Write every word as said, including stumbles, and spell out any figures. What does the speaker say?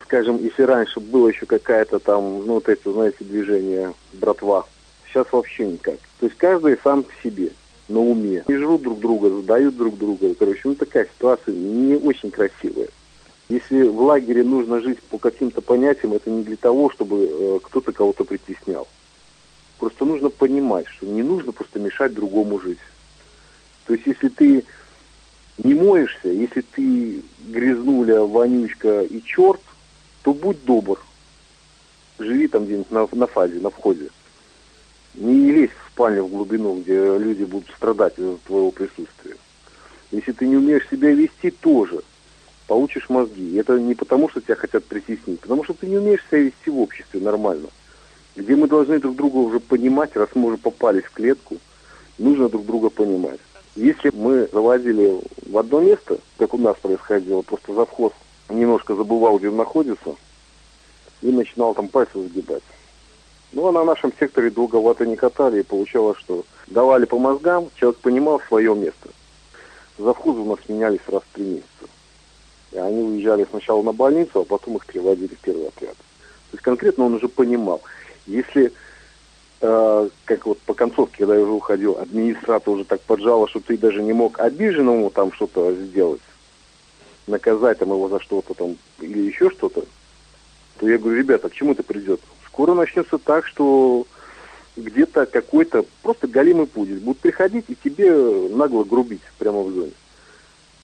скажем, если раньше было еще какая-то там, ну, вот это, знаете, движение братва, сейчас вообще никак. То есть каждый сам по себе, на уме. И жрут друг друга, задают друг друга. Короче, ну, такая ситуация не очень красивая. Если в лагере нужно жить по каким-то понятиям, это не для того, чтобы э, кто-то кого-то притеснял. Просто нужно понимать, что не нужно просто мешать другому жить. То есть, если ты не моешься, если ты грязнуля, вонючка и черт, то будь добр. Живи там где-нибудь на, на фазе, на входе. Не лезь в спальню в глубину, где люди будут страдать из-за твоего присутствия. Если ты не умеешь себя вести, тоже получишь мозги. И это не потому, что тебя хотят притеснить, потому что ты не умеешь себя вести в обществе нормально. Где мы должны друг друга уже понимать, раз мы уже попались в клетку, нужно друг друга понимать. Если мы заводили в одно место, как у нас происходило, просто завхоз немножко забывал, где он находится, и начинал там пальцы загибать. Ну, а на нашем секторе долговато не катали, и получалось, что давали по мозгам, человек понимал свое место. Завхозы у нас менялись раз в три месяца. И они уезжали сначала на больницу, а потом их переводили в первый отряд. То есть конкретно он уже понимал. Если, э, как вот по концовке, когда я уже уходил, администратор уже так поджало, что ты даже не мог обиженному там что-то сделать, наказать там его за что-то там или еще что-то, то я говорю, ребята, к чему это придет? Скоро начнется так, что где-то какой-то просто галимый путь будут приходить и тебе нагло грубить прямо в зоне.